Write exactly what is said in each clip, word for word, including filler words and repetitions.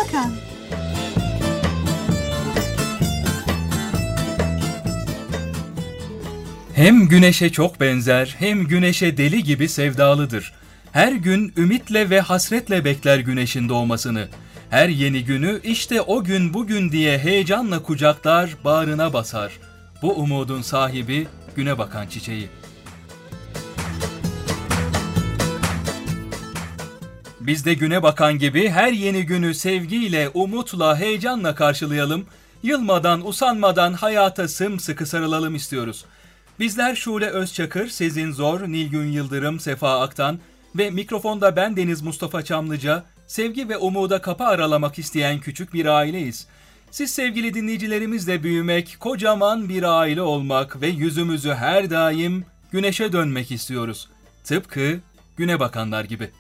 Bakan. Hem güneşe çok benzer, hem güneşe deli gibi sevdalıdır. Her gün ümitle ve hasretle bekler güneşin doğmasını. Her yeni günü işte o gün bugün diye heyecanla kucaklar, bağrına basar. Bu umudun sahibi güne bakan çiçeği. Biz de güne bakan gibi her yeni günü sevgiyle, umutla, heyecanla karşılayalım. Yılmadan, usanmadan hayata sımsıkı sarılalım istiyoruz. Bizler Şule Özçakır, Sezin Zor, Nilgün Yıldırım, Sefa Aktan ve mikrofonda ben Deniz Mustafa Çamlıca, sevgi ve umuda kapı aralamak isteyen küçük bir aileyiz. Siz sevgili dinleyicilerimizle büyümek, kocaman bir aile olmak ve yüzümüzü her daim güneşe dönmek istiyoruz. Tıpkı güne bakanlar gibi.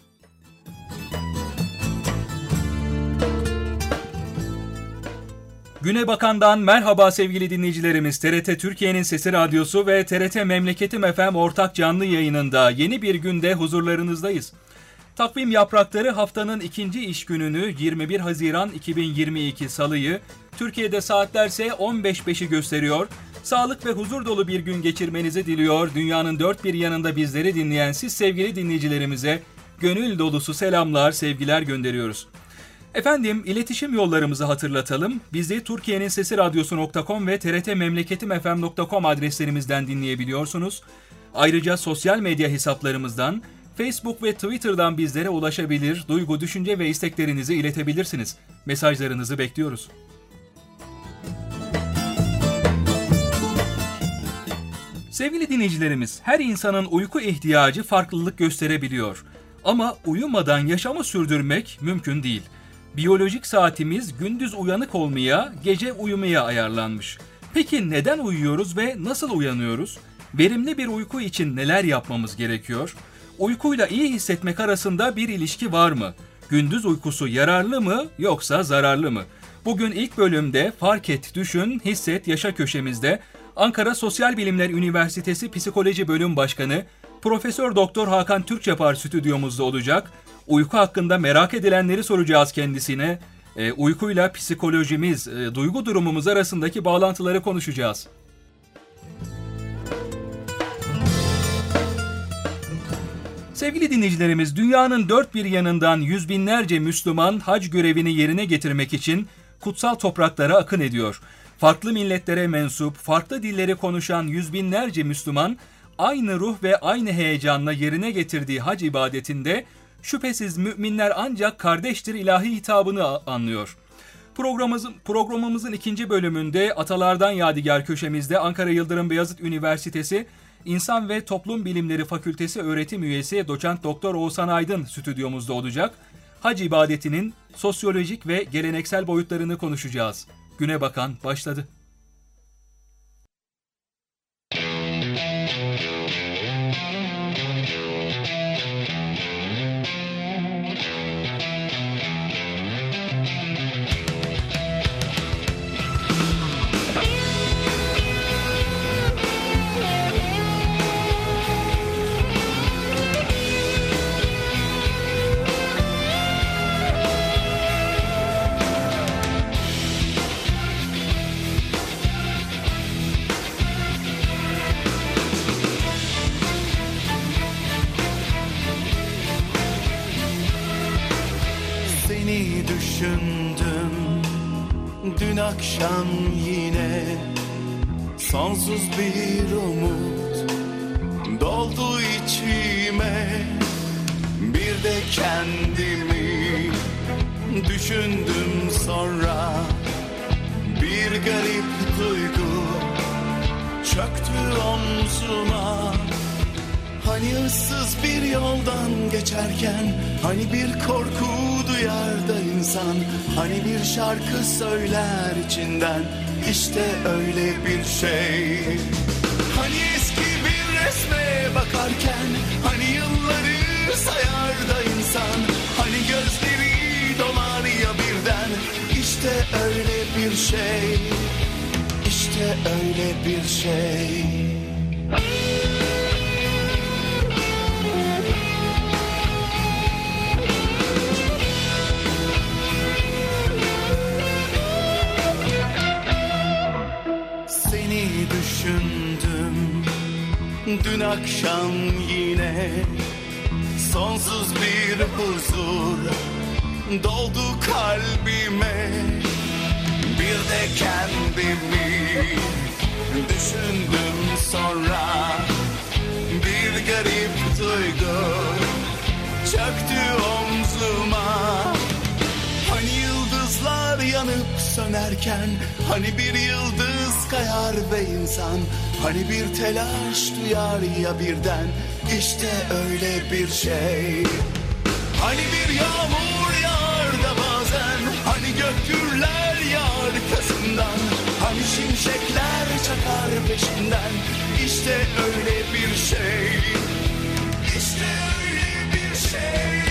Güne Bakan'dan merhaba sevgili dinleyicilerimiz. T R T Türkiye'nin Sesi Radyosu ve T R T Memleketim F M ortak canlı yayınında yeni bir günde huzurlarınızdayız. Takvim yaprakları haftanın ikinci iş gününü yirmi bir Haziran iki bin yirmi iki Salı'yı, Türkiye'de saatlerse on beş beşi gösteriyor. Sağlık ve huzur dolu bir gün geçirmenizi diliyor. Dünyanın dört bir yanında bizleri dinleyen siz sevgili dinleyicilerimize gönül dolusu selamlar, sevgiler gönderiyoruz. Efendim, iletişim yollarımızı hatırlatalım. Bizi Türkiye'nin Sesi Radyosu nokta com ve T R T Memleketim F M nokta com adreslerimizden dinleyebiliyorsunuz. Ayrıca sosyal medya hesaplarımızdan, Facebook ve Twitter'dan bizlere ulaşabilir, duygu, düşünce ve isteklerinizi iletebilirsiniz. Mesajlarınızı bekliyoruz. Sevgili dinleyicilerimiz, her insanın uyku ihtiyacı farklılık gösterebiliyor. Ama uyumadan yaşamı sürdürmek mümkün değil. Biyolojik saatimiz gündüz uyanık olmaya, gece uyumaya ayarlanmış. Peki neden uyuyoruz ve nasıl uyanıyoruz? Verimli bir uyku için neler yapmamız gerekiyor? Uykuyla iyi hissetmek arasında bir ilişki var mı? Gündüz uykusu yararlı mı yoksa zararlı mı? Bugün ilk bölümde Fark Et, Düşün, Hisset, Yaşa köşemizde Ankara Sosyal Bilimler Üniversitesi Psikoloji Bölüm Başkanı Profesör Doktor Hakan Türkçapar stüdyomuzda olacak. Uyku hakkında merak edilenleri soracağız kendisine. E, uykuyla psikolojimiz, e, duygu durumumuz arasındaki bağlantıları konuşacağız. Sevgili dinleyicilerimiz, dünyanın dört bir yanından yüz binlerce Müslüman hac görevini yerine getirmek için kutsal topraklara akın ediyor. Farklı milletlere mensup, farklı dilleri konuşan yüz binlerce Müslüman aynı ruh ve aynı heyecanla yerine getirdiği hac ibadetinde şüphesiz müminler ancak kardeştir ilahi hitabını anlıyor. Programımızın, programımızın ikinci bölümünde Atalardan Yadigar köşemizde Ankara Yıldırım Beyazıt Üniversitesi İnsan ve Toplum Bilimleri Fakültesi öğretim üyesi Doçent Doktor Oğuzhan Aydın stüdyomuzda olacak. Hac ibadetinin sosyolojik ve geleneksel boyutlarını konuşacağız. Güne Bakan başladı. Düşündüm dün akşam yine, sonsuz bir umut doldu içime. Bir de kendimi düşündüm sonra, bir garip duygu çöktü omzuma. Hani ıssız bir yoldan geçerken, hani bir korku duyar da insan, hani bir şarkı söyler içinden, işte öyle bir şey. Hani eski bir resme bakarken, hani yılları sayar da insan, hani gözleri dolar ya birden, işte öyle bir şey, işte öyle bir şey. akşam yine sonsuz bir huzur doldu kalbime. Bir de kendimi düşündüm sonra, bir garip duygu çöktü omzuma. Hani yıldızlar yanıp sönerken, hani bir yıldız kayar ve insan, hani bir telaş duyar ya birden, işte öyle bir şey. Hani bir yağmur yağar da bazen, hani gök gürler ya arkasından, hani şimşekler çakar peşinden, işte öyle bir şey. İşte öyle bir şey.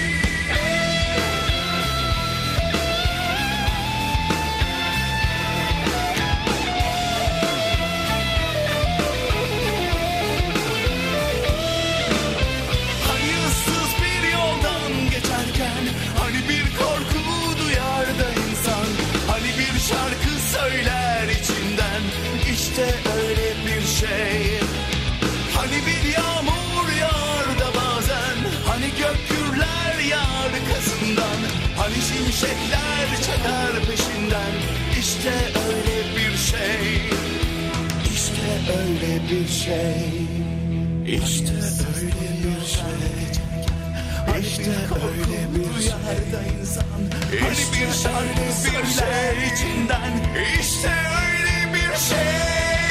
İşte öyle bir şey. Hani bir yağmur yağar da bazen, hani gök gürler ya arkasından, hani şimşekler çakar peşinden, işte öyle bir şey. İşte öyle bir şey. İşte öyle bir şey. İşte öyle bir şey. Hani bir şarkı söyler içinden, işte öyle bir şey.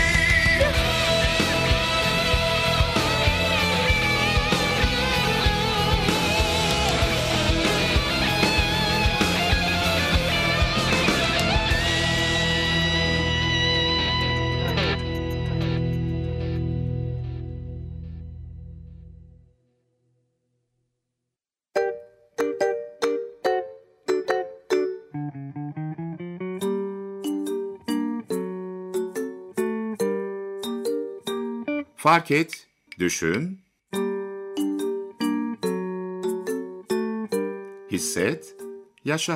Fark et, düşün, hisset, yaşa.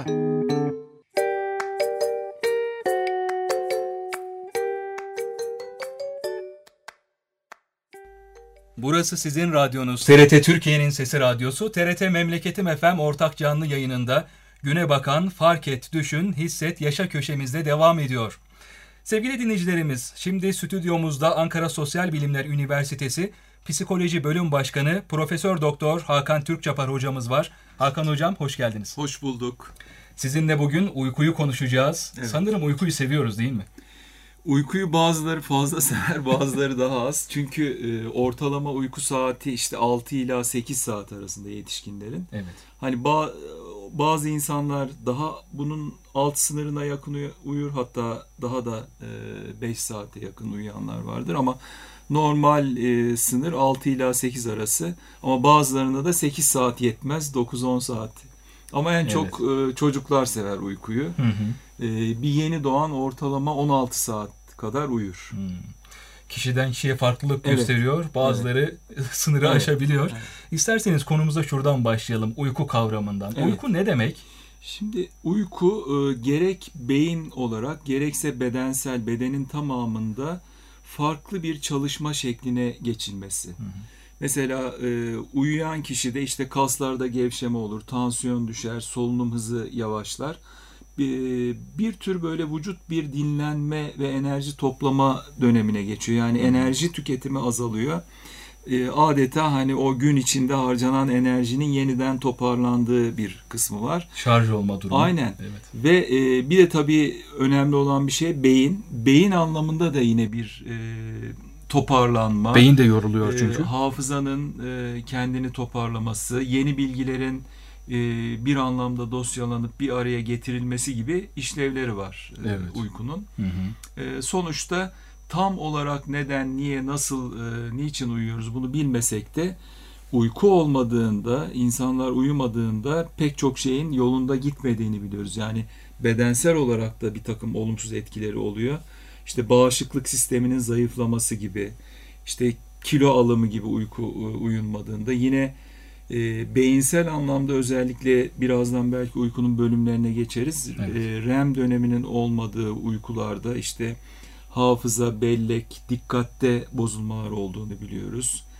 Burası sizin radyonuz. T R T Türkiye'nin Sesi Radyosu, T R T Memleketim F M ortak canlı yayınında Güne Bakan Fark Et, Düşün, Hisset, Yaşa köşemizde devam ediyor. Sevgili dinleyicilerimiz, şimdi stüdyomuzda Ankara Sosyal Bilimler Üniversitesi Psikoloji Bölüm Başkanı Profesör Doktor Hakan Türkçapar hocamız var. Hakan hocam, hoş geldiniz. Hoş bulduk. Sizinle bugün uykuyu konuşacağız. Evet. Sanırım uykuyu seviyoruz, değil mi? Uykuyu bazıları fazla sever, bazıları daha az. Çünkü e, ortalama uyku saati işte altı ila sekiz saat arasında yetişkinlerin. Evet. Hani ba- bazı insanlar daha bunun alt sınırına yakın uyur, hatta daha da beş saate yakın uyuyanlar vardır ama normal e, sınır altı ila sekiz arası, ama bazılarına da sekiz saat yetmez, dokuz on saat. Ama en evet. çok e, çocuklar sever uykuyu. Hı hı. E, bir yeni doğan ortalama on altı saat kadar uyur. Hmm. Kişiden kişiye farklılık evet. gösteriyor. Bazıları evet. sınırı evet. aşabiliyor. Evet. İsterseniz konumuza şuradan başlayalım. Uyku kavramından. Evet. Uyku ne demek? Şimdi uyku e, gerek beyin olarak gerekse bedensel, bedenin tamamında farklı bir çalışma şekline geçilmesi. Hı hı. Mesela e, uyuyan kişide işte kaslarda gevşeme olur, tansiyon düşer, solunum hızı yavaşlar. Bir, bir tür böyle vücut bir dinlenme ve enerji toplama dönemine geçiyor. Yani enerji tüketimi azalıyor. E, adeta hani o gün içinde harcanan enerjinin yeniden toparlandığı bir kısmı var. Şarj olma durumu. Aynen. Evet. Ve e, bir de tabii önemli olan bir şey beyin. Beyin anlamında da yine bir e, toparlanma. Beyin de yoruluyor çünkü. E, hafızanın e, kendini toparlaması, yeni bilgilerin e, bir anlamda dosyalanıp bir araya getirilmesi gibi işlevleri var e, evet. uykunun. Hı hı. E, sonuçta tam olarak neden, niye, nasıl, e, niçin uyuyoruz bunu bilmesek de uyku olmadığında, insanlar uyumadığında pek çok şeyin yolunda gitmediğini biliyoruz. Yani bedensel olarak da bir takım olumsuz etkileri oluyor. İşte bağışıklık sisteminin zayıflaması gibi, işte kilo alımı gibi uyku uyunmadığında, yine e, beyinsel anlamda özellikle birazdan belki uykunun bölümlerine geçeriz. Evet. E, R E M döneminin olmadığı uykularda işte hafıza, bellek, dikkatte bozulmalar olduğunu biliyoruz.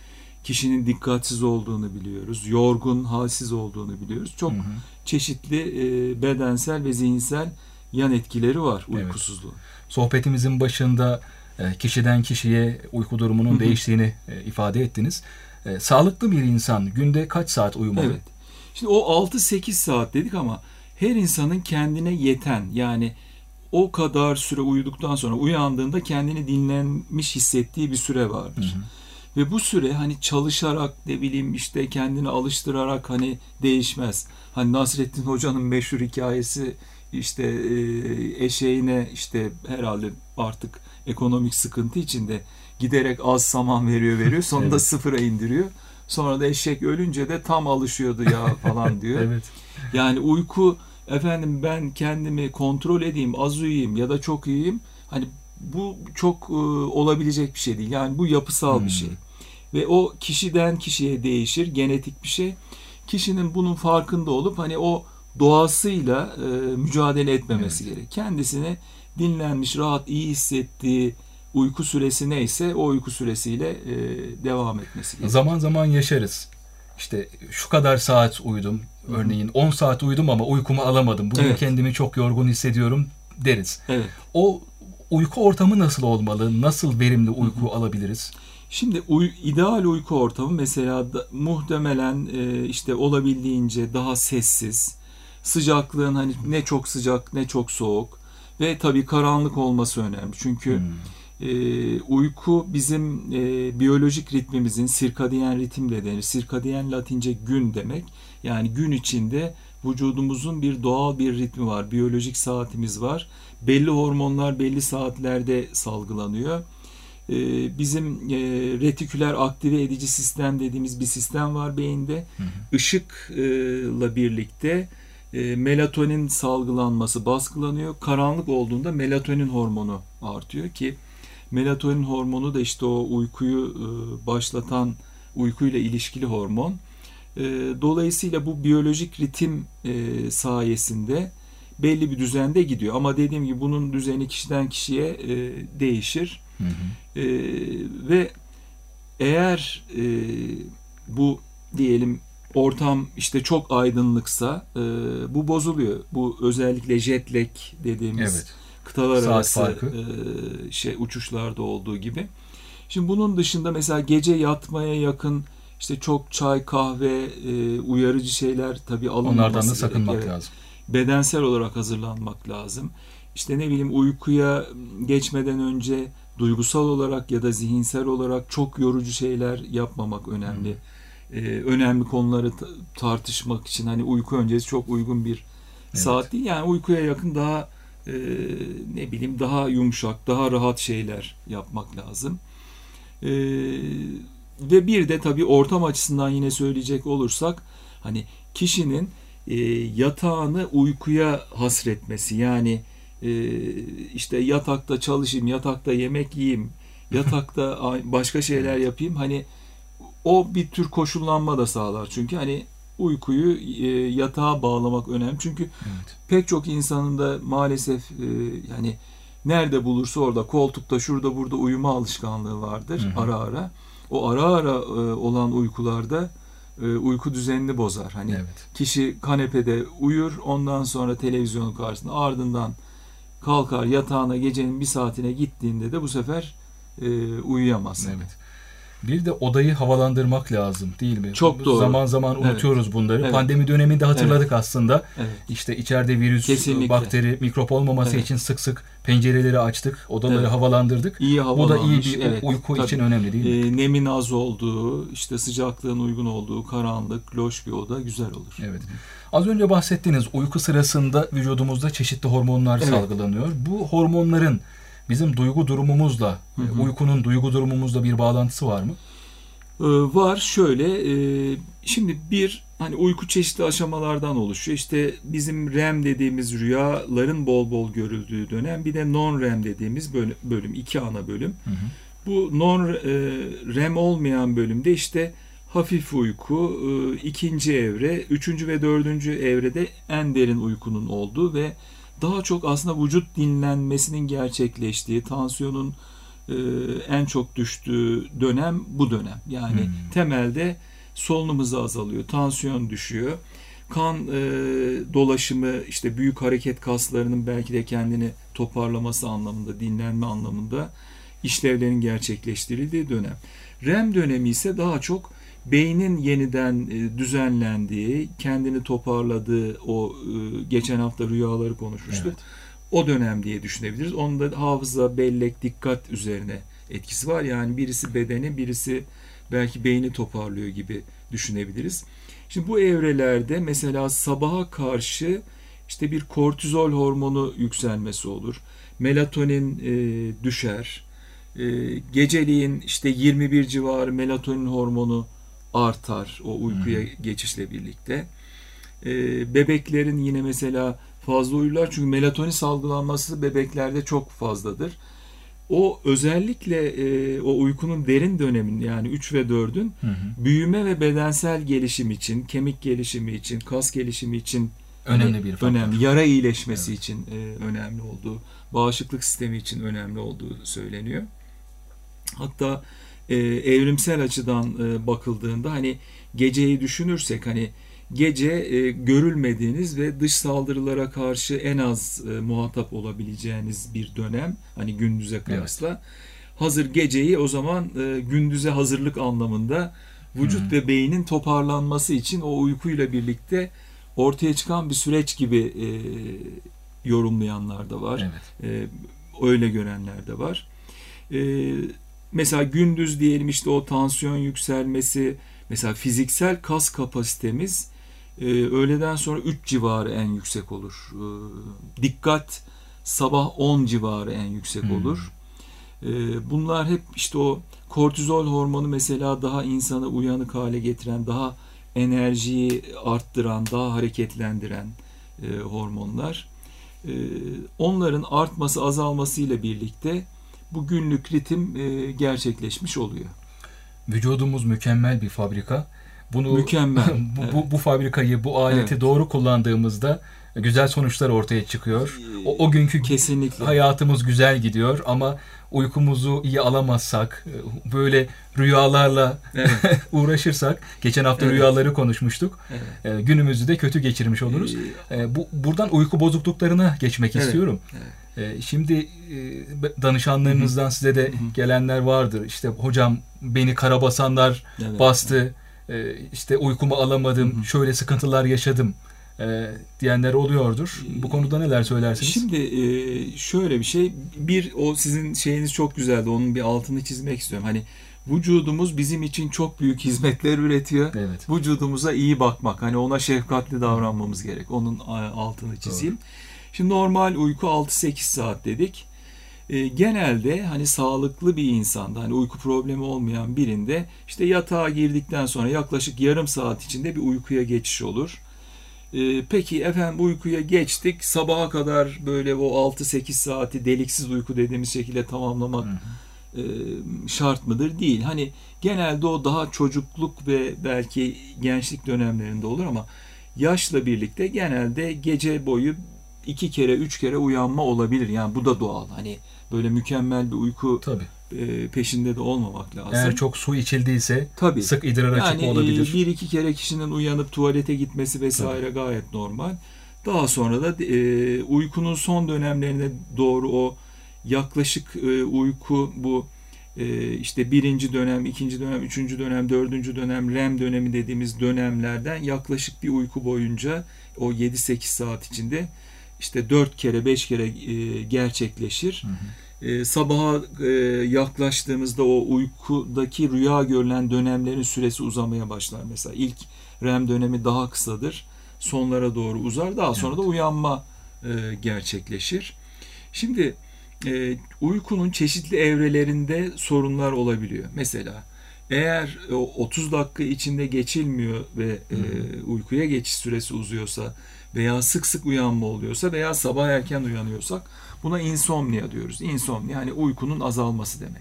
kişinin dikkatsiz olduğunu biliyoruz. Yorgun, halsiz olduğunu biliyoruz. Çok hı hı. çeşitli e, bedensel ve zihinsel yan etkileri var uykusuzluğun. Evet. Sohbetimizin başında e, kişiden kişiye uyku durumunun hı hı. değiştiğini e, ifade ettiniz. E, sağlıklı bir insan günde kaç saat uyumalı? Evet. Şimdi o altı sekiz saat dedik ama her insanın kendine yeten, yani o kadar süre uyuduktan sonra uyandığında kendini dinlenmiş hissettiği bir süre vardır. Hı hı. Ve bu süre hani çalışarak, ne bileyim işte kendini alıştırarak hani değişmez. Hani Nasrettin Hoca'nın meşhur hikayesi, işte e, eşeğine işte herhalde artık ekonomik sıkıntı içinde giderek az saman veriyor veriyor. Sonunda evet. sıfıra indiriyor. Sonra da eşek ölünce de tam alışıyordu ya falan diyor. Evet. Yani uyku, efendim ben kendimi kontrol edeyim, az uyuyayım ya da çok uyuyayım. Hani bu çok e, olabilecek bir şey değil. Yani bu yapısal hmm. bir şey. Ve o kişiden kişiye değişir, genetik bir şey. Kişinin bunun farkında olup hani o doğasıyla e, mücadele etmemesi evet. gerek. Kendisini dinlenmiş, rahat, iyi hissettiği uyku süresi neyse o uyku süresiyle e, devam etmesi gerekiyor. Zaman zaman yaşarız. İşte şu kadar saat uyudum. Hı-hı. Örneğin on saat uyudum ama uykumu alamadım. Bugün evet. kendimi çok yorgun hissediyorum deriz. Evet. O uyku ortamı nasıl olmalı? Nasıl verimli uyku Hı-hı. alabiliriz? Şimdi uy- ideal uyku ortamı mesela da, muhtemelen e, işte olabildiğince daha sessiz, sıcaklığın hani ne çok sıcak ne çok soğuk ve tabii karanlık olması önemli. Çünkü hmm. e, uyku bizim e, biyolojik ritmimizin, sirkadiyen ritim de denir. Sirkadiyen Latince gün demek. Yani gün içinde vücudumuzun bir doğal bir ritmi var. Biyolojik saatimiz var. Belli hormonlar belli saatlerde salgılanıyor. Bizim retiküler aktive edici sistem dediğimiz bir sistem var beyinde. Hı hı. Işıkla birlikte melatonin salgılanması baskılanıyor. Karanlık olduğunda melatonin hormonu artıyor ki melatonin hormonu da işte o uykuyu başlatan, uykuyla ilişkili hormon. Dolayısıyla bu biyolojik ritim sayesinde belli bir düzende gidiyor. Ama dediğim gibi bunun düzeni kişiden kişiye değişir. Hı hı. Ee, ve eğer e, bu diyelim ortam işte çok aydınlıksa e, bu bozuluyor. Bu özellikle jet lag dediğimiz evet. kıtalar Saat arası e, şey uçuşlarda olduğu gibi. Şimdi bunun dışında mesela gece yatmaya yakın işte çok çay, kahve, e, uyarıcı şeyler tabii alınmaması Onlardan da sakınmak gerek. lazım. Bedensel olarak hazırlanmak lazım. İşte ne bileyim uykuya geçmeden önce duygusal olarak ya da zihinsel olarak çok yorucu şeyler yapmamak önemli. Hmm. Ee, önemli konuları t- tartışmak için hani uyku öncesi çok uygun bir evet. saat değil. Yani uykuya yakın daha e, ne bileyim daha yumuşak, daha rahat şeyler yapmak lazım. E, ve bir de tabii ortam açısından yine söyleyecek olursak hani kişinin e, yatağını uykuya hasretmesi, yani işte yatakta çalışayım, yatakta yemek yiyeyim, yatakta başka şeyler yapayım. Hani o bir tür koşullanma da sağlar. Çünkü hani uykuyu yatağa bağlamak önemli. Çünkü evet. pek çok insanın da maalesef yani nerede bulursa orada koltukta şurada burada uyuma alışkanlığı vardır. Hı hı. Ara ara. O ara ara olan uykularda uyku düzenini bozar. Hani evet. kişi kanepede uyur, ondan sonra televizyonun karşısında, ardından kalkar yatağına gecenin bir saatine gittiğinde de bu sefer e, uyuyamaz. Evet. Bir de odayı havalandırmak lazım değil mi? Çok doğru. Zaman zaman unutuyoruz evet. bunları. Evet. Pandemi döneminde hatırladık evet. aslında. Evet. İşte içeride virüs, Kesinlikle. bakteri, mikrop olmaması evet. için sık sık pencereleri açtık, odaları evet. havalandırdık. İyi bu da iyi bir evet. uyku Tabii. için önemli değil mi? E, nemin az olduğu, işte sıcaklığın uygun olduğu, karanlık, loş bir oda güzel olur. Evet. Az önce bahsettiğiniz uyku sırasında vücudumuzda çeşitli hormonlar evet. salgılanıyor. Bu hormonların bizim duygu durumumuzla, hı hı. uykunun duygu durumumuzla bir bağlantısı var mı? Ee, var. Şöyle, e, şimdi bir hani uyku çeşitli aşamalardan oluşuyor. İşte bizim R E M dediğimiz rüyaların bol bol görüldüğü dönem, bir de non-R E M dediğimiz bölüm, iki ana bölüm. Hı hı. Bu non-R E M olmayan bölümde işte hafif uyku, ikinci evre, üçüncü ve dördüncü evrede en derin uykunun olduğu ve daha çok aslında vücut dinlenmesinin gerçekleştiği, tansiyonun e, en çok düştüğü dönem bu dönem. Yani hmm. temelde solunum hızı azalıyor, tansiyon düşüyor. Kan e, dolaşımı, işte büyük hareket kaslarının belki de kendini toparlaması anlamında, dinlenme anlamında işlevlerin gerçekleştirildiği dönem. R E M dönemi ise daha çok beynin yeniden e, düzenlendiği, kendini toparladığı, o e, geçen hafta rüyaları konuşmuştuk. Evet. O dönem diye düşünebiliriz. Onun da hafıza, bellek, dikkat üzerine etkisi var. Yani birisi bedeni, birisi belki beyni toparlıyor gibi düşünebiliriz. Şimdi bu evrelerde mesela sabaha karşı işte bir kortizol hormonu yükselmesi olur. Melatonin e, düşer. E, geceliğin işte yirmi bir civarı melatonin hormonu artar o uykuya hmm. geçişle birlikte. E, bebeklerin yine mesela fazla uyurlar çünkü melatonin salgılanması bebeklerde çok fazladır. O özellikle e, o uykunun derin döneminde yani üç ve dördün hı hı. büyüme ve bedensel gelişim için, kemik gelişimi için, kas gelişimi için önemli hani, bir faktör. Önemli, yara iyileşmesi evet. için e, önemli olduğu, bağışıklık sistemi için önemli olduğu söyleniyor. Hatta e, evrimsel açıdan e, bakıldığında hani geceyi düşünürsek hani gece e, görülmediğiniz ve dış saldırılara karşı en az e, muhatap olabileceğiniz bir dönem. Hani gündüze kıyasla. Evet. Hazır geceyi o zaman e, gündüze hazırlık anlamında vücut Hı-hı. ve beynin toparlanması için o uykuyla birlikte ortaya çıkan bir süreç gibi e, yorumlayanlar da var. Evet. E, öyle görenler de var. E, mesela gündüz diyelim işte o tansiyon yükselmesi, mesela fiziksel kas kapasitemiz e, öğleden sonra üç civarı en yüksek olur. E, dikkat sabah on civarı en yüksek hmm. olur. E, bunlar hep işte o kortizol hormonu mesela daha insanı uyanık hale getiren, daha enerjiyi arttıran, daha hareketlendiren e, hormonlar. E, onların artması azalmasıyla birlikte bu günlük ritim e, gerçekleşmiş oluyor. Vücudumuz mükemmel bir fabrika. Bunu mükemmel. bu, evet. bu, bu fabrikayı, bu aleti evet. doğru kullandığımızda güzel sonuçlar ortaya çıkıyor. O, o günkü kesinlikle hayatımız güzel gidiyor ama uykumuzu iyi alamazsak, böyle rüyalarla evet. uğraşırsak, geçen hafta evet. rüyaları konuşmuştuk. Evet. Günümüzü de kötü geçirmiş oluruz. Ee, bu buradan uyku bozukluklarına geçmek evet. istiyorum. Evet. Şimdi danışanlarınızdan Hı-hı. size de Hı-hı. gelenler vardır. İşte hocam beni karabasanlar evet. bastı. Evet. İşte uykumu alamadım. Hı-hı. Şöyle sıkıntılar yaşadım. E, diyenler oluyordur. Bu konuda neler söylersiniz? Şimdi e, şöyle bir şey. Bir, o sizin şeyiniz çok güzeldi. Onun bir altını çizmek istiyorum. Hani vücudumuz bizim için çok büyük hizmetler üretiyor. Evet. Vücudumuza iyi bakmak. Hani ona şefkatli davranmamız gerek. Onun altını çizeyim. Doğru. Şimdi normal uyku altı sekiz saat dedik. E, genelde hani sağlıklı bir insanda, hani uyku problemi olmayan birinde işte yatağa girdikten sonra yaklaşık yarım saat içinde bir uykuya geçiş olur. E, peki efendim uykuya geçtik, sabaha kadar böyle o altı sekiz saati deliksiz uyku dediğimiz şekilde tamamlamak e, şart mıdır? Değil. Hani genelde o daha çocukluk ve belki gençlik dönemlerinde olur ama yaşla birlikte genelde gece boyu iki kere, üç kere uyanma olabilir. Yani bu da doğal. Hani böyle mükemmel bir uyku Tabii. peşinde de olmamak lazım. Eğer çok su içildiyse Tabii. sık idrara yani çıkma olabilir. Yani bir iki kere kişinin uyanıp tuvalete gitmesi vesaire Tabii. gayet normal. Daha sonra da e, uykunun son dönemlerine doğru o yaklaşık e, uyku bu e, işte birinci dönem, ikinci dönem, üçüncü dönem, dördüncü dönem, R E M dönemi dediğimiz dönemlerden yaklaşık bir uyku boyunca o yedi sekiz saat içinde işte dört kere, beş kere e, gerçekleşir. Hı hı. E, sabaha e, yaklaştığımızda o uykudaki rüya görülen dönemlerin süresi uzamaya başlar. Mesela ilk R E M dönemi daha kısadır. Sonlara doğru uzar. Daha sonra evet. da uyanma e, gerçekleşir. Şimdi e, uykunun çeşitli evrelerinde sorunlar olabiliyor. Mesela eğer otuz dakika içinde geçilmiyor ve e, uykuya geçiş süresi uzuyorsa veya sık sık uyanma oluyorsa veya sabah erken uyanıyorsak buna insomnia diyoruz. Insomnia yani uykunun azalması demek.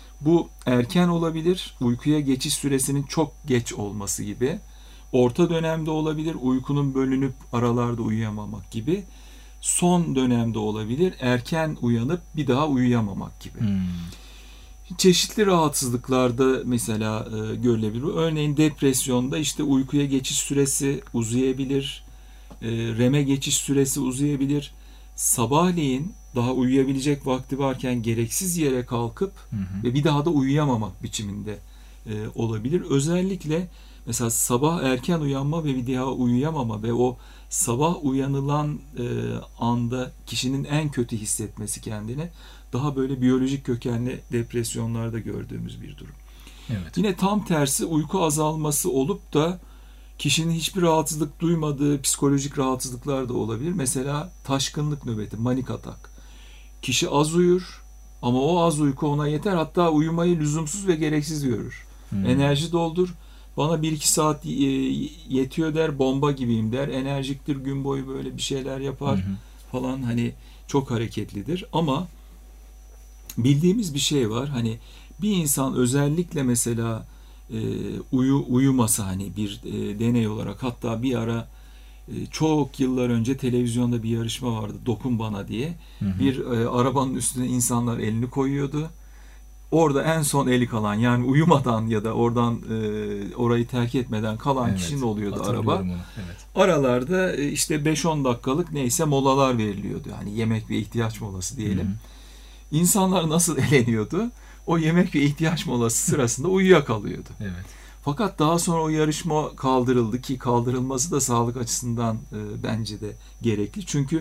Bu erken olabilir, uykuya geçiş süresinin çok geç olması gibi. Orta dönemde olabilir, uykunun bölünüp aralarda uyuyamamak gibi. Son dönemde olabilir, erken uyanıp bir daha uyuyamamak gibi. Hmm. Çeşitli rahatsızlıklarda mesela e, görülebilir. Örneğin depresyonda işte uykuya geçiş süresi uzayabilir, e, R E M'e geçiş süresi uzayabilir. Sabahleyin daha uyuyabilecek vakti varken gereksiz yere kalkıp hı hı. ve bir daha da uyuyamamak biçiminde e, olabilir. Özellikle mesela sabah erken uyanma ve bir daha uyuyamama ve o sabah uyanılan e, anda kişinin en kötü hissetmesi kendini, daha böyle biyolojik kökenli depresyonlarda gördüğümüz bir durum. Evet. Yine tam tersi uyku azalması olup da kişinin hiçbir rahatsızlık duymadığı psikolojik rahatsızlıklar da olabilir. Mesela taşkınlık nöbeti, manik atak. Kişi az uyur ama o az uyku ona yeter. Hatta uyumayı lüzumsuz ve gereksiz görür. Hmm. Enerji doldur. Bana bir iki saat yetiyor der, bomba gibiyim der. Enerjiktir, gün boyu böyle bir şeyler yapar hmm. falan, hani çok hareketlidir. Ama bildiğimiz bir şey var. Hani bir insan özellikle mesela e, uyu uyumasa, hani bir e, deney olarak, hatta bir ara e, çok yıllar önce televizyonda bir yarışma vardı, Dokun Bana diye. Hı hı. Bir e, arabanın üstüne insanlar elini koyuyordu. Orada en son eli kalan, yani uyumadan ya da oradan e, orayı terk etmeden kalan evet, kişinin oluyordu araba. Evet. Aralarda e, işte beş on dakikalık neyse molalar veriliyordu. Yani yemek ve ihtiyaç molası diyelim. Hı hı. İnsanlar nasıl eleniyordu? O yemek ve ihtiyaç molası sırasında uyuyakalıyordu. Evet. Fakat daha sonra o yarışma kaldırıldı ki kaldırılması da sağlık açısından e, bence de gerekli. Çünkü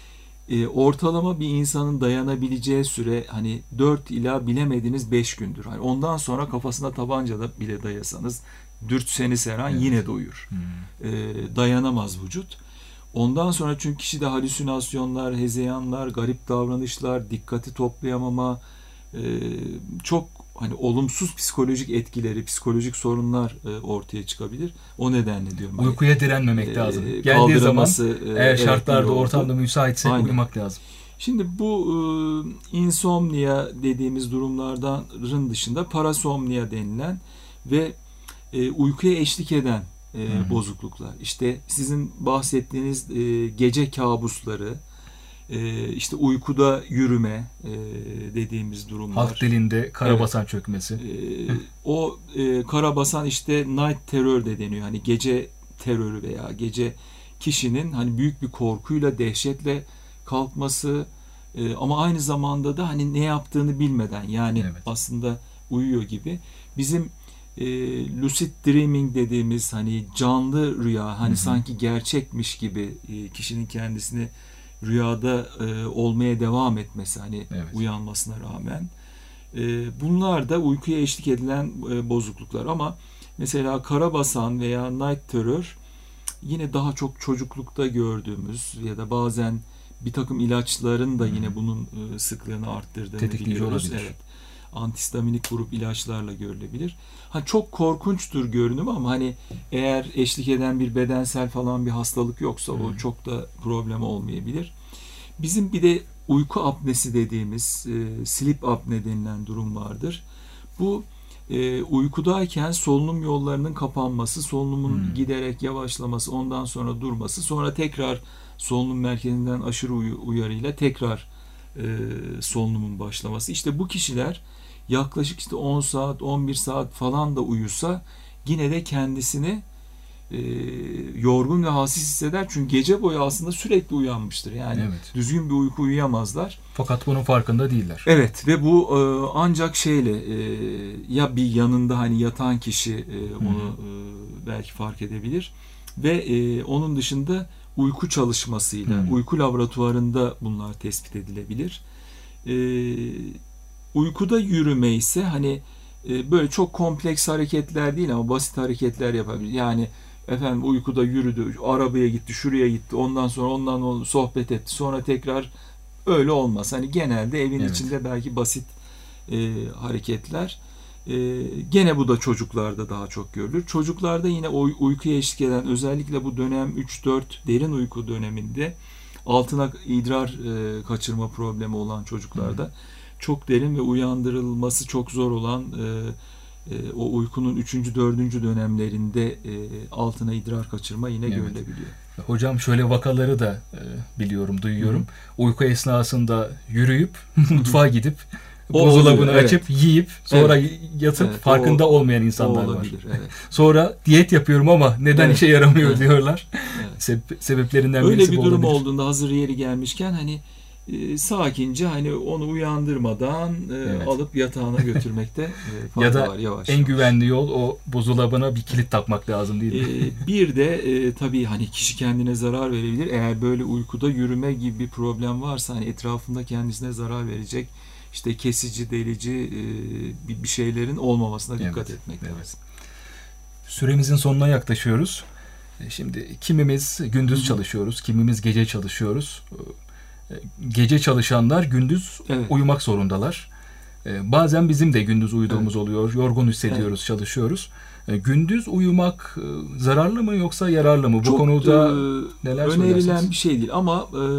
e, ortalama bir insanın dayanabileceği süre hani dört ila bilemediğiniz beş gündür. Hani ondan sonra kafasına tabanca da bile dayasanız, dürtseniz her an evet. yine de uyur. Hmm. E, dayanamaz vücut. Ondan sonra çünkü kişide halüsinasyonlar, hezeyanlar, garip davranışlar, dikkati toplayamama, e, çok hani olumsuz psikolojik etkileri, psikolojik sorunlar e, ortaya çıkabilir. O nedenle diyorum. Uykuya hani, direnmemek e, lazım. Geldiği zaman eğer şartlarda, evet, ortamda müsaitse aynen. uyumak lazım. Şimdi bu e, insomnia dediğimiz durumların dışında parasomnia denilen ve e, uykuya eşlik eden E, hmm. bozukluklar. İşte sizin bahsettiğiniz e, gece kabusları, e, işte uykuda yürüme e, dediğimiz durumlar. Halk dilinde karabasan evet. çökmesi. E, o e, karabasan işte night terror de deniyor. Hani gece terörü veya gece kişinin hani büyük bir korkuyla, dehşetle kalkması e, ama aynı zamanda da hani ne yaptığını bilmeden, yani evet. aslında uyuyor gibi. Bizim E, lucid dreaming dediğimiz hani canlı rüya, hani hı hı. sanki gerçekmiş gibi e, kişinin kendisini rüyada e, olmaya devam etmesi, hani evet. uyanmasına rağmen e, bunlar da uykuya eşlik edilen e, bozukluklar. Ama mesela karabasan veya night terror yine daha çok çocuklukta gördüğümüz ya da bazen bir takım ilaçların da hı hı. yine bunun e, sıklığını arttırdığını biliyoruz. Evet. Antihistaminik grup ilaçlarla görülebilir. Ha, çok korkunçtur görünüm ama hani eğer eşlik eden bir bedensel falan bir hastalık yoksa hmm. o çok da problem olmayabilir. Bizim bir de uyku apnesi dediğimiz e, sleep apne denilen durum vardır. Bu e, uykudayken solunum yollarının kapanması, solunumun hmm. giderek yavaşlaması, ondan sonra durması, sonra tekrar solunum merkezinden aşırı uyarıyla tekrar e, solunumun başlaması. İşte bu kişiler yaklaşık işte on saat, on bir saat falan da uyusa yine de kendisini e, yorgun ve halsiz hisseder. Çünkü gece boyu aslında sürekli uyanmıştır. Yani evet. düzgün bir uyku uyuyamazlar. Fakat bunun farkında değiller. Evet ve bu e, ancak şeyle e, ya bir yanında hani yatan kişi e, onu e, belki fark edebilir ve e, onun dışında uyku çalışmasıyla, hmm. uyku laboratuvarında bunlar tespit edilebilir. Ee, uykuda yürüme ise hani e, böyle çok kompleks hareketler değil ama basit hareketler yapabilir. Yani efendim uykuda yürüdü, arabaya gitti, şuraya gitti, ondan sonra ondan sohbet etti, sonra tekrar, öyle olmaz. Hani genelde evin evet. içinde belki basit e, hareketler. E, gene bu da çocuklarda daha çok görülür. Çocuklarda yine uy- uykuya eşlik eden, özellikle bu dönem üç dört derin uyku döneminde altına idrar e, kaçırma problemi olan çocuklarda hmm. çok derin ve uyandırılması çok zor olan e, e, o uykunun üçüncü dördüncü dönemlerinde e, altına idrar kaçırma yine evet. görülebiliyor. Hocam şöyle vakaları da e, biliyorum, duyuyorum. Hı-hı. Uyku esnasında yürüyüp mutfağa gidip O buzdolabını oluyor, açıp yiyip sonra Evet. yatıp Evet, farkında o- olmayan O insanlar var. olabilir. Evet. Sonra diyet yapıyorum ama neden Evet. işe yaramıyor Evet. diyorlar. Evet. Se- sebeplerinden Öyle birisi bir bu durum olabilir. olduğunda hazır yeri gelmişken hani e, sakince hani onu uyandırmadan e, Evet. alıp yatağına götürmekte e, fayda Ya da var yavaş en yavaş. güvenli yol o buzdolabına bir kilit takmak lazım değil mi? E, bir de e, tabii hani kişi kendine zarar verebilir. Eğer böyle uykuda yürüme gibi bir problem varsa hani etrafında kendisine zarar verecek işte kesici, delici e, bir, bir şeylerin olmamasına dikkat Evet, etmek evet. lazım. Süremizin sonuna yaklaşıyoruz. E, Şimdi kimimiz gündüz çalışıyoruz, kimimiz gece çalışıyoruz. E, Gece çalışanlar gündüz Evet. uyumak zorundalar. E, Bazen bizim de gündüz uyuduğumuz oluyor, yorgun hissediyoruz, çalışıyoruz. E, Gündüz uyumak e, zararlı mı yoksa yararlı mı? Bu Çok konuda e, neler önerilen söylersiniz? bir şey değil ama e,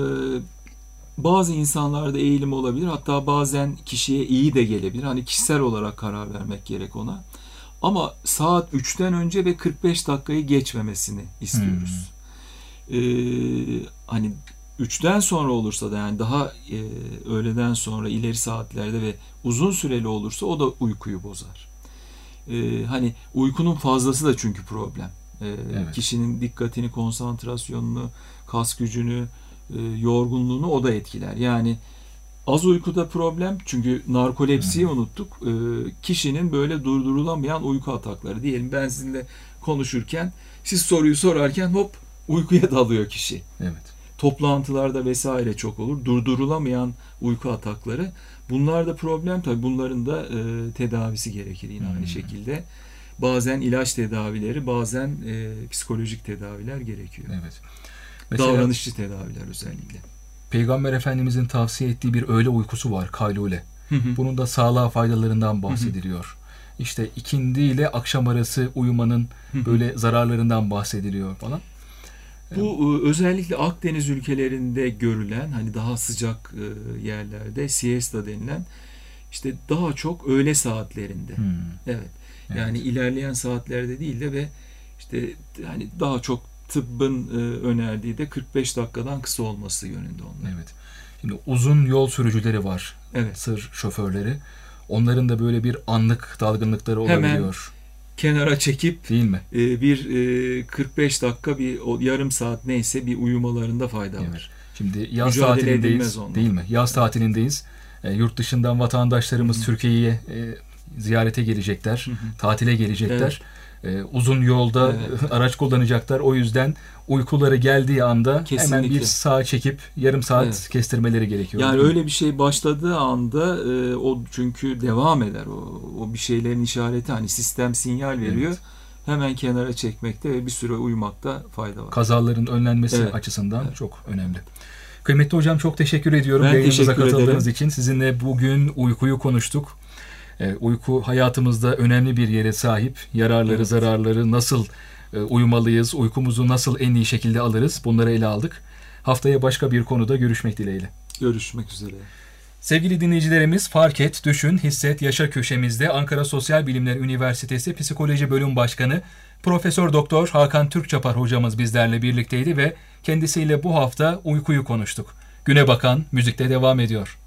bazı insanlarda eğilim olabilir. Hatta bazen kişiye iyi de gelebilir. Hani kişisel olarak karar vermek gerek ona. Ama saat üçten önce ve kırk beş dakikayı geçmemesini istiyoruz. Hmm. Ee, hani üçten sonra olursa da yani daha e, öğleden sonra ileri saatlerde ve uzun süreli olursa o da uykuyu bozar. Ee, hani uykunun fazlası da çünkü problem. Ee, Evet. Kişinin dikkatini, konsantrasyonunu, kas gücünü, e, yorgunluğunu o da etkiler. Yani az uykuda problem çünkü narkolepsiyi unuttuk. Ee, kişinin böyle durdurulamayan uyku atakları. Diyelim ben sizinle konuşurken siz soruyu sorarken hop uykuya dalıyor kişi. Evet. Toplantılarda vesaire çok olur. Durdurulamayan uyku atakları. Bunlar da problem tabii. Bunların da e, tedavisi gerekir yine aynı şekilde. Bazen ilaç tedavileri, bazen e, psikolojik tedaviler gerekiyor. Evet. Mesela Davranışçı tedaviler özellikle. Peygamber Efendimizin tavsiye ettiği bir öğle uykusu var, kaylule. Hı hı. Bunun da sağlığa faydalarından bahsediliyor. İşte ikindi ile akşam arası uyumanın böyle zararlarından bahsediliyor falan. Bu e, özellikle Akdeniz ülkelerinde görülen hani daha sıcak e, yerlerde siesta denilen işte daha çok öğle saatlerinde. Hmm. Evet. Yani ilerleyen saatlerde değil de ve işte hani daha çok tıbbın e, önerdiği de kırk beş dakikadan kısa olması yönünde onlar. Evet. Şimdi uzun yol sürücüleri var. Evet. Sır şoförleri. Onların da böyle bir anlık dalgınlıkları Hemen olabiliyor. Kenara çekip Değil mi? e, bir e, kırk beş dakika bir o yarım saat neyse bir uyumalarında fayda Evet. var. Şimdi yaz Mücadele edilmez tatilindeyiz, onunla. değil mi? Yaz tatilindeyiz. E, yurt dışından vatandaşlarımız Türkiye'ye e, ziyarete gelecekler, tatile gelecekler. E, uzun yolda Evet. araç kullanacaklar. O yüzden uykuları geldiği anda hemen Kesinlikle. bir sağa çekip yarım saat Evet. kestirmeleri gerekiyor. Yani değil mi? öyle bir şey başladığı anda e, o çünkü devam eder. O, o bir şeylerin işareti hani sistem sinyal veriyor. Evet. Hemen kenara çekmekte ve bir süre uyumakta fayda var. Kazaların önlenmesi Evet. açısından Evet. çok önemli. Kıymetli hocam çok teşekkür ediyorum Ben yayınımıza teşekkür katıldığınız ederim. için. Sizinle bugün uykuyu konuştuk. E, uyku hayatımızda önemli bir yere sahip. Yararları, Evet. zararları, nasıl e, uyumalıyız, uykumuzu nasıl en iyi şekilde alırız bunları ele aldık. Haftaya başka bir konuda görüşmek dileğiyle. Görüşmek üzere. Sevgili dinleyicilerimiz, Fark Et, Düşün, Hisset, Yaşa köşemizde Ankara Sosyal Bilimler Üniversitesi Psikoloji Bölüm Başkanı Profesör Doktor Hakan Türkçapar hocamız bizlerle birlikteydi ve kendisiyle bu hafta uykuyu konuştuk. Güne bakan müzikte devam ediyor.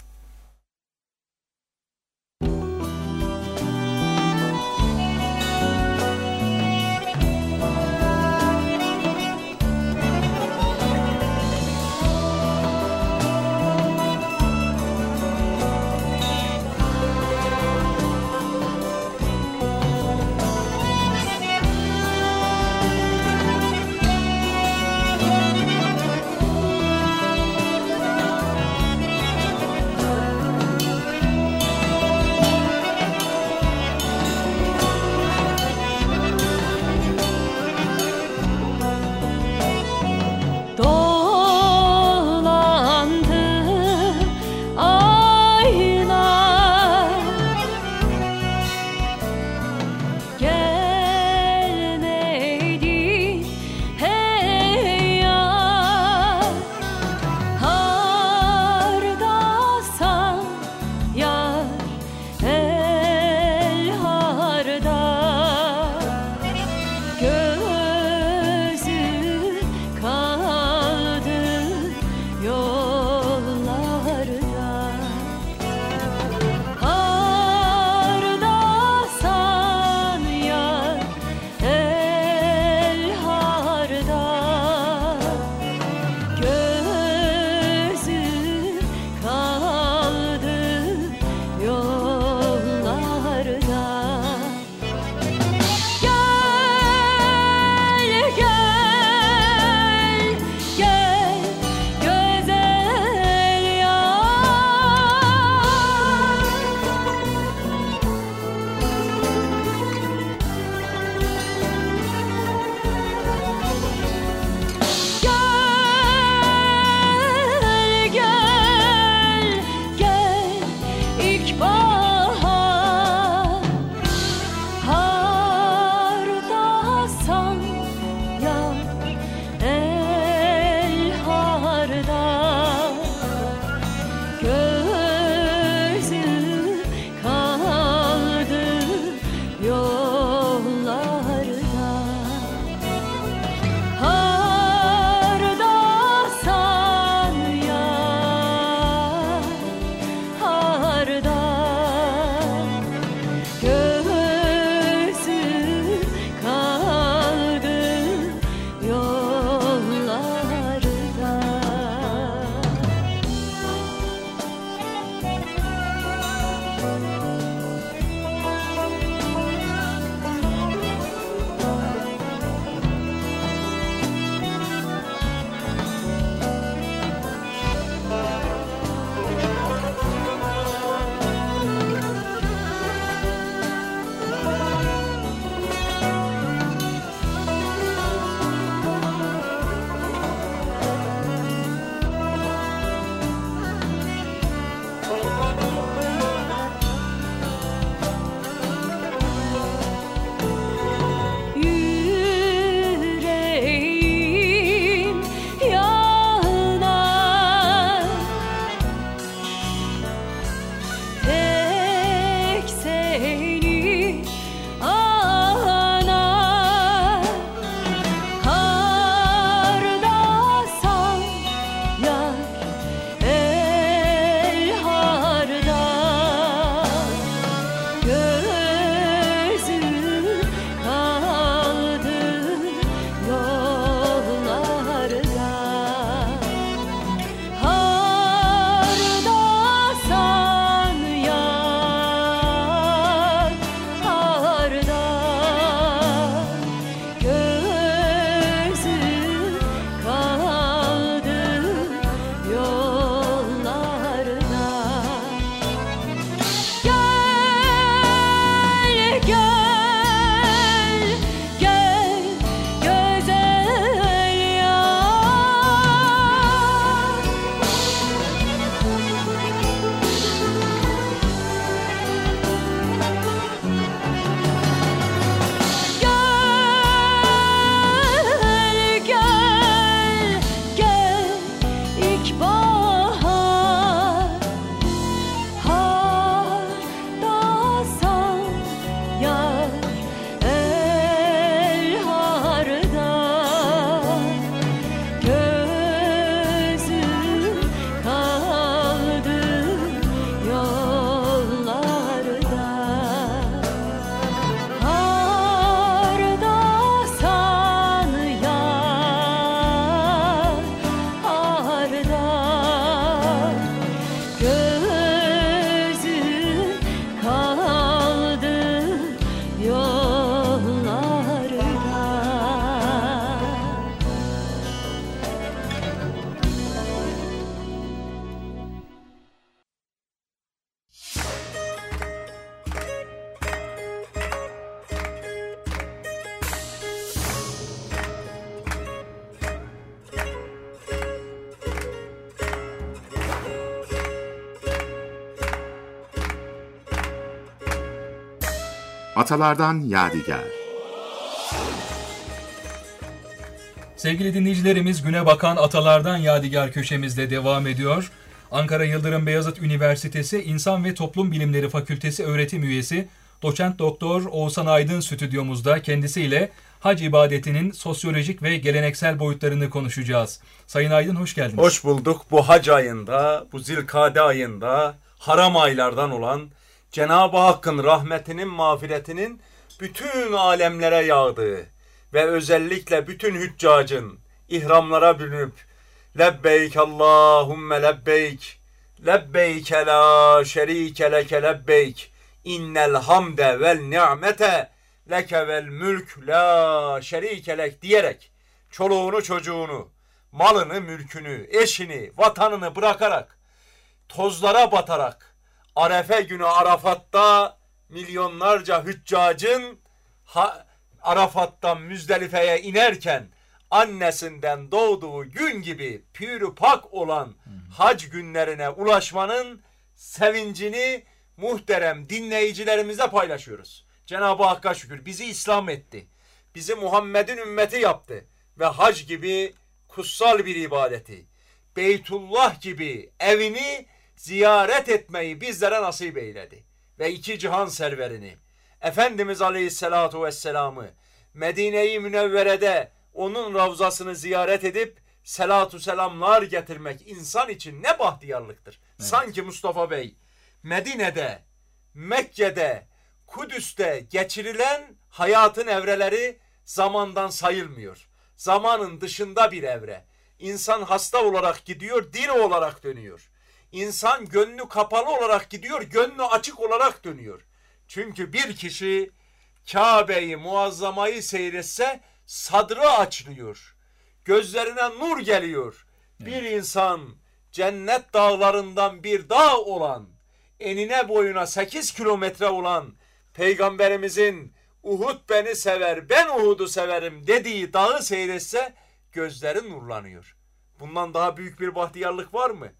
Atalardan Yadigar. Sevgili dinleyicilerimiz, güne bakan Atalardan Yadigar köşemizde devam ediyor. Ankara Yıldırım Beyazıt Üniversitesi İnsan ve Toplum Bilimleri Fakültesi öğretim üyesi Doçent Doktor Oğuzhan Aydın stüdyomuzda, kendisiyle hac ibadetinin sosyolojik ve geleneksel boyutlarını konuşacağız. Sayın Aydın, hoş geldiniz. Hoş bulduk. Bu hac ayında, bu Zilkade ayında, haram aylardan olan Cenab-ı Hakk'ın rahmetinin, mağfiretinin bütün alemlere yağdığı ve özellikle bütün hüccacın ihramlara bürünüp lebbeyk Allahümme lebbeyk lebbeyke la şerike leke lebbeyk innel hamde vel ni'mete leke vel mülk la şerike lek diyerek çoluğunu çocuğunu, malını, mülkünü, eşini, vatanını bırakarak, tozlara batarak, Arefe günü Arafat'ta milyonlarca hüccacın ha, Arafat'tan Müzdelife'ye inerken annesinden doğduğu gün gibi pürü pak olan hac günlerine ulaşmanın sevincini muhterem dinleyicilerimize paylaşıyoruz. Cenab-ı Hakk'a şükür bizi İslam etti. Bizi Muhammed'in ümmeti yaptı. Ve hac gibi kutsal bir ibadeti, Beytullah gibi evini ziyaret etmeyi bizlere nasip eyledi. Ve iki cihan serverini, Efendimiz Aleyhisselatu Vesselam'ı Medine-i Münevvere'de onun ravzasını ziyaret edip selatu selamlar getirmek insan için ne bahtiyarlıktır. Evet. Sanki Mustafa Bey Medine'de, Mekke'de, Kudüs'te geçirilen hayatın evreleri zamandan sayılmıyor. Zamanın dışında bir evre. İnsan hasta olarak gidiyor, diri olarak dönüyor. İnsan gönlü kapalı olarak gidiyor, gönlü açık olarak dönüyor. Çünkü bir kişi Kabe'yi Muazzama'yı seyretse sadrı açılıyor. Gözlerine nur geliyor. Evet. Bir insan cennet dağlarından bir dağ olan, enine boyuna sekiz kilometre olan Peygamberimizin Uhud beni sever, ben Uhud'u severim dediği dağı seyretse gözleri nurlanıyor. Bundan daha büyük bir bahtiyarlık var mı?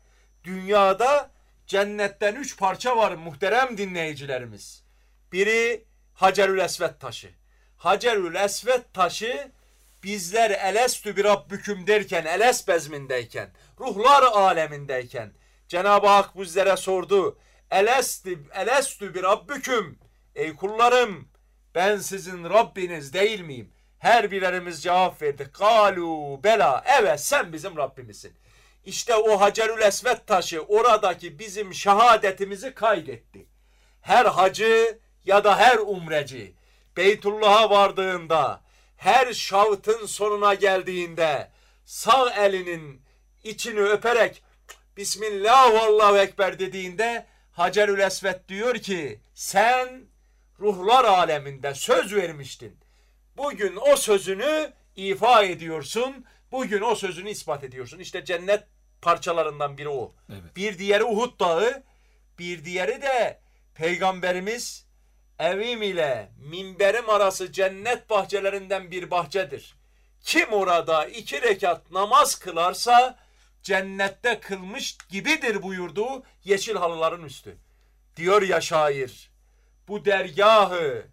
Dünyada cennetten üç parça var muhterem dinleyicilerimiz. Biri Hacerül Esved taşı. Hacerül Esved taşı bizler elestü bir Rabbüküm derken, eles bezmindeyken, ruhlar alemindeyken Cenab-ı Hak bizlere sordu. Elestü, elestü bir Rabbüküm, ey kullarım ben sizin Rabbiniz değil miyim? Her birerimiz cevap verdik. Galu bela, evet sen bizim Rabbimizsin. İşte o Hacerül Esved taşı oradaki bizim şehadetimizi kaydetti. Her hacı ya da her umreci Beytullah'a vardığında, her şavtın sonuna geldiğinde sağ elinin içini öperek Bismillah Allahu Ekber dediğinde Hacerül Esved diyor ki sen ruhlar aleminde söz vermiştin. Bugün o sözünü ifa ediyorsun. Bugün o sözünü ispat ediyorsun. İşte cennet parçalarından biri o. Evet. Bir diğeri Uhud Dağı. Bir diğeri de Peygamberimiz evim ile minberim arası cennet bahçelerinden bir bahçedir. Kim orada iki rekat namaz kılarsa cennette kılmış gibidir buyurduğu yeşil halıların üstü. Diyor ya şair, bu dergahı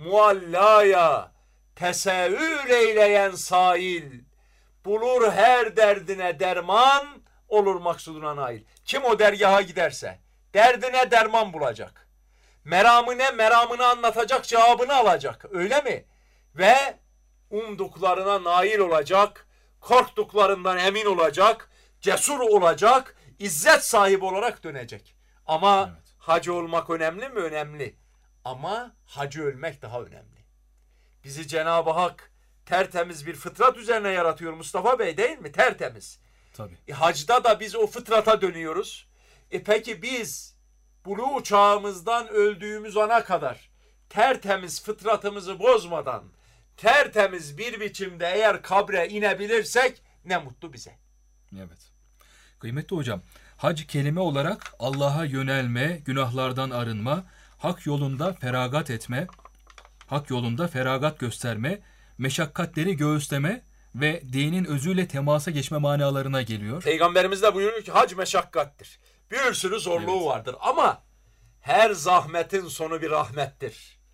muallaya tesevvür eyleyen sail, bulur her derdine derman, olur maksuduna nail. Kim o dergaha giderse derdine derman bulacak. Meramına meramını anlatacak, cevabını alacak. Öyle mi? Ve umduklarına nail olacak, korktuklarından emin olacak, cesur olacak, izzet sahibi olarak dönecek. Ama evet, hacı olmak önemli mi? Önemli. Ama hacı ölmek daha önemli. Bizi Cenab-ı Hak tertemiz bir fıtrat üzerine yaratıyor Mustafa Bey, değil mi? Tertemiz. Tabii. E, hacda da biz o fıtrata dönüyoruz. E peki biz buluğ çağımızdan öldüğümüz ana kadar tertemiz fıtratımızı bozmadan tertemiz bir biçimde eğer kabre inebilirsek ne mutlu bize. Evet. Kıymetli hocam, hac kelime olarak Allah'a yönelme, günahlardan arınma, hak yolunda feragat etme, hak yolunda feragat gösterme, meşakkatleri göğüsleme ve dinin özüyle temasa geçme manalarına geliyor. Peygamberimiz de buyuruyor ki hac meşakkattir. Bir sürü zorluğu evet, vardır ama her zahmetin sonu bir rahmettir.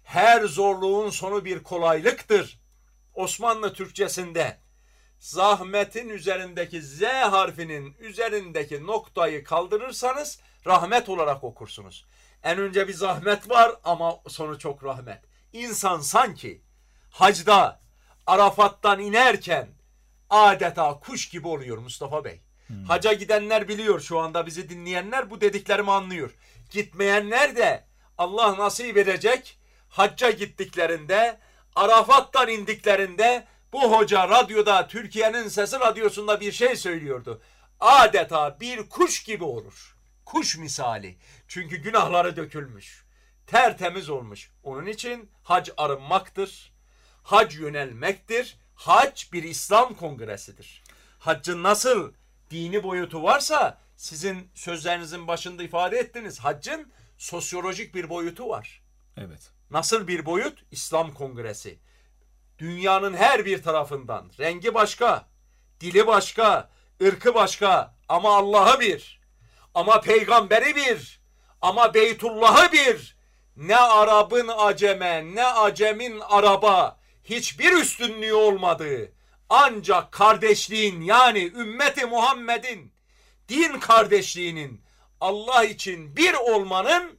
Her zorluğun sonu bir kolaylıktır. Osmanlı Türkçesinde zahmetin üzerindeki Z harfinin üzerindeki noktayı kaldırırsanız rahmet olarak okursunuz. En önce bir zahmet var ama sonu çok rahmet. İnsan sanki hacda Arafat'tan inerken adeta kuş gibi oluyor Mustafa Bey. Hmm. Haca gidenler biliyor, şu anda bizi dinleyenler bu dediklerimi anlıyor. Gitmeyenler de Allah nasip edecek, hacca gittiklerinde, Arafat'tan indiklerinde bu hoca radyoda, Türkiye'nin Sesi Radyosu'nda bir şey söylüyordu. Adeta bir kuş gibi olur. Kuş misali. Çünkü günahları dökülmüş. Tertemiz olmuş. Onun için hac arınmaktır. Hac yönelmektir. Hac bir İslam kongresidir. Haccın nasıl dini boyutu varsa sizin sözlerinizin başında ifade ettiniz. Haccın sosyolojik bir boyutu var. Evet. Nasıl bir boyut? İslam kongresi. Dünyanın her bir tarafından, rengi başka, dili başka, ırkı başka ama Allah'ı bir, ama peygamberi bir, ama Beytullah'ı bir. Ne Arap'ın aceme, ne acemin Arap'a hiçbir üstünlüğü olmadığı, ancak kardeşliğin, yani ümmeti Muhammed'in din kardeşliğinin, Allah için bir olmanın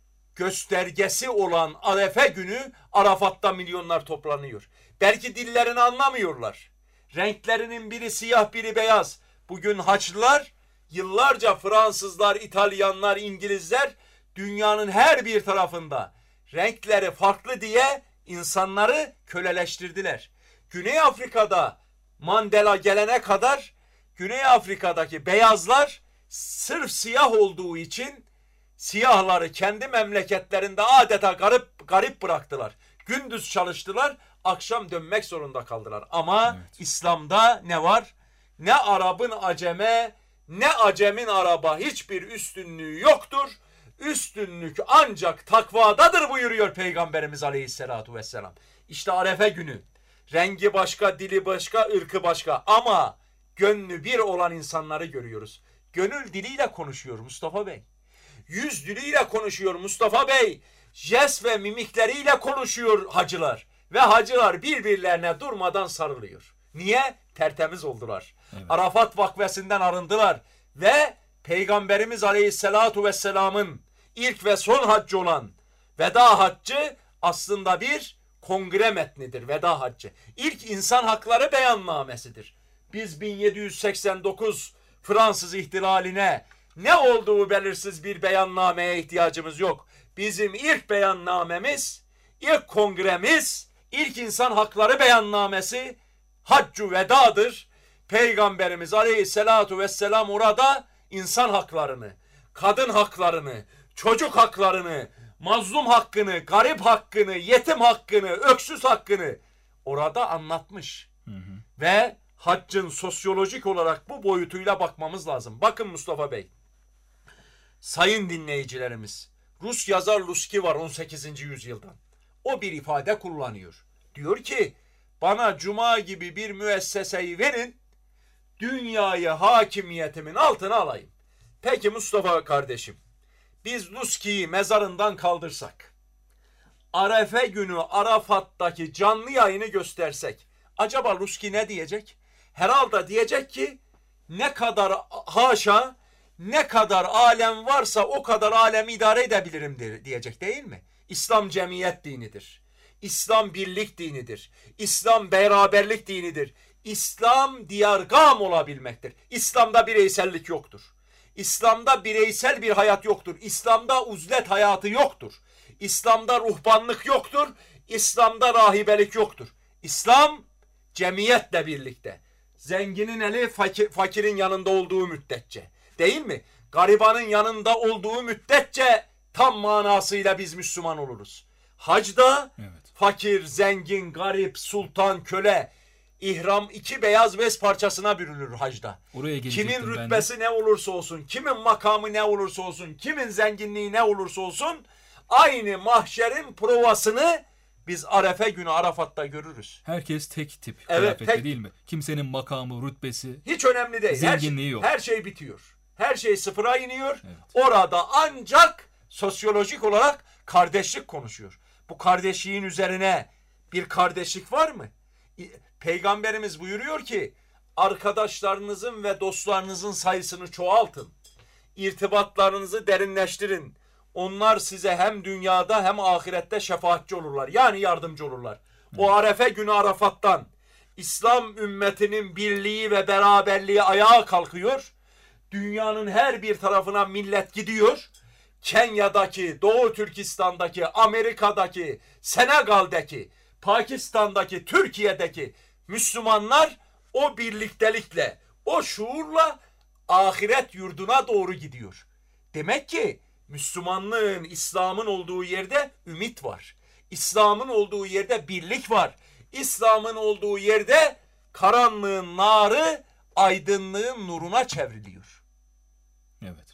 göstergesi olan Arefe günü Arafat'ta milyonlar toplanıyor. Belki dillerini anlamıyorlar. Renklerinin biri siyah, biri beyaz. Bugün Haçlılar, yıllarca Fransızlar, İtalyanlar, İngilizler dünyanın her bir tarafında renkleri farklı diye insanları köleleştirdiler. Güney Afrika'da Mandela gelene kadar Güney Afrika'daki beyazlar sırf siyah olduğu için siyahları kendi memleketlerinde adeta garip garip bıraktılar. Gündüz çalıştılar, akşam dönmek zorunda kaldılar. Ama evet, İslam'da ne var? Ne Arap'ın aceme, ne acemin Arap'a hiçbir üstünlüğü yoktur. Üstünlük ancak takvadadır buyuruyor Peygamberimiz Aleyhisselatu Vesselam. İşte Arefe günü. Rengi başka, dili başka, ırkı başka ama gönlü bir olan insanları görüyoruz. Gönül diliyle konuşuyor Mustafa Bey. Yüz diliyle konuşuyor Mustafa Bey. Jest ve mimikleriyle konuşuyor hacılar. Ve hacılar birbirlerine durmadan sarılıyor. Niye? Tertemiz oldular. Evet. Arafat vakfesinden arındılar. Ve Peygamberimiz Aleyhisselatu Vesselam'ın ilk ve son haccı olan veda haccı aslında bir kongre metnidir. Veda haccı. İlk insan hakları beyannamesidir. Biz bin yedi yüz seksen dokuz Fransız ihtilaline ne olduğu belirsiz bir beyannameye ihtiyacımız yok. Bizim ilk beyannamemiz, ilk kongremiz, ilk insan hakları beyannamesi Haccu Veda'dır. Peygamberimiz Aleyhisselatu Vesselam orada insan haklarını, kadın haklarını, çocuk haklarını, mazlum hakkını, garip hakkını, yetim hakkını, öksüz hakkını orada anlatmış. Hı hı. Ve haccın sosyolojik olarak bu boyutuyla bakmamız lazım. Bakın Mustafa Bey, sayın dinleyicilerimiz, Rus yazar Luski var on sekizinci yüzyıldan. O bir ifade kullanıyor. Diyor ki, bana cuma gibi bir müesseseyi verin, dünyayı hakimiyetimin altına alayım. Peki Mustafa kardeşim, biz Luski'yi mezarından kaldırsak, Arefe günü Arafat'taki canlı yayını göstersek, acaba Luski ne diyecek? Herhalde diyecek ki, ne kadar haşa, ne kadar alem varsa o kadar alemi idare edebilirim diyecek, değil mi? İslam cemiyet dinidir. İslam birlik dinidir. İslam beraberlik dinidir. İslam diyargam olabilmektir. İslam'da bireysellik yoktur. İslam'da bireysel bir hayat yoktur. İslam'da uzlet hayatı yoktur. İslam'da ruhbanlık yoktur. İslam'da rahibelik yoktur. İslam cemiyetle birlikte. Zenginin eli fakir, fakirin yanında olduğu müddetçe. Değil mi? Garibanın yanında olduğu müddetçe tam manasıyla biz Müslüman oluruz. Hacda evet, fakir, zengin, garip, sultan, köle, ihram iki beyaz bez parçasına bürünür hacda. Kimin rütbesi ne olursa olsun, kimin makamı ne olursa olsun, kimin zenginliği ne olursa olsun, aynı mahşerin provasını biz Arefe günü Arafat'ta görürüz. Herkes tek tip kıyafette, evet, değil mi? Kimsenin makamı, rütbesi, hiç önemli değil. Zenginliği her, yok. Her şey bitiyor. Her şey sıfıra iniyor. Evet. Orada ancak sosyolojik olarak kardeşlik konuşuyor. Bu kardeşliğin üzerine bir kardeşlik var mı? Peygamberimiz buyuruyor ki arkadaşlarınızın ve dostlarınızın sayısını çoğaltın. İrtibatlarınızı derinleştirin. Onlar size hem dünyada hem ahirette şefaatçi olurlar. Yani yardımcı olurlar. O Arefe günü Arafat'tan İslam ümmetinin birliği ve beraberliği ayağa kalkıyor. Dünyanın her bir tarafına millet gidiyor. Kenya'daki, Doğu Türkistan'daki, Amerika'daki, Senegal'deki, Pakistan'daki, Türkiye'deki Müslümanlar o birliktelikle, o şuurla ahiret yurduna doğru gidiyor. Demek ki Müslümanlığın, İslam'ın olduğu yerde ümit var. İslam'ın olduğu yerde birlik var. İslam'ın olduğu yerde karanlığın narı aydınlığın nuruna çevriliyor. Evet.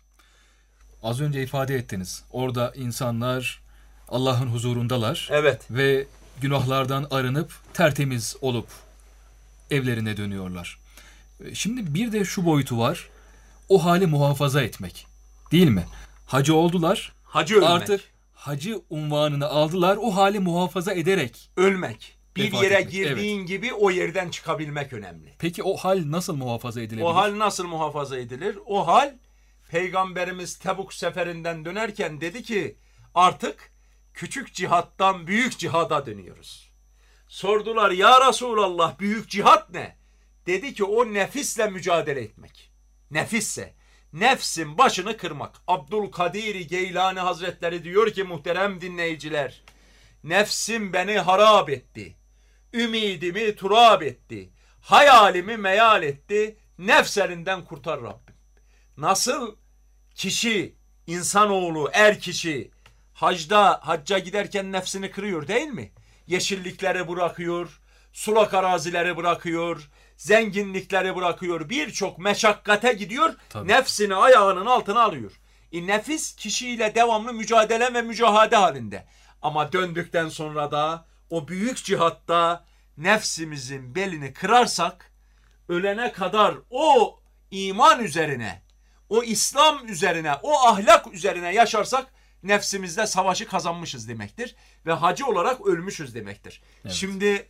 Az önce ifade ettiniz. Orada insanlar Allah'ın huzurundalar. Evet. Ve günahlardan arınıp tertemiz olup evlerine dönüyorlar. Şimdi bir de şu boyutu var. O hali muhafaza etmek. Değil mi? Hacı oldular. Hacı ölmek. Artık hacı unvanını aldılar. O hali muhafaza ederek. Ölmek. Bir Vefat yere etmek, girdiğin evet. gibi o yerden çıkabilmek önemli. Peki o hal nasıl muhafaza edilebilir? O hal nasıl muhafaza edilir? O hal Peygamberimiz Tebuk seferinden dönerken dedi ki artık küçük cihattan büyük cihada dönüyoruz. Sordular ya Resulallah büyük cihat ne? Dedi ki o nefisle mücadele etmek. Nefisse. Nefsin başını kırmak. Abdülkadir Geylani Hazretleri diyor ki muhterem dinleyiciler. Nefsim beni harap etti. Ümidimi turab etti. Hayalimi meyal etti. Nefserinden kurtar Rabbim. Nasıl kişi, insanoğlu, er kişi hacda, hacca giderken nefsini kırıyor değil mi? Yeşillikleri bırakıyor, sulak arazileri bırakıyor, zenginlikleri bırakıyor, birçok meşakkate gidiyor, tabii. Nefsini ayağının altına alıyor. E, nefis kişiyle devamlı mücadele ve mücahade halinde. Ama döndükten sonra da o büyük cihatta nefsimizin belini kırarsak, ölene kadar o iman üzerine, o İslam üzerine, o ahlak üzerine yaşarsak, nefsimizde savaşı kazanmışız demektir. Ve hacı olarak ölmüşüz demektir. Evet. Şimdi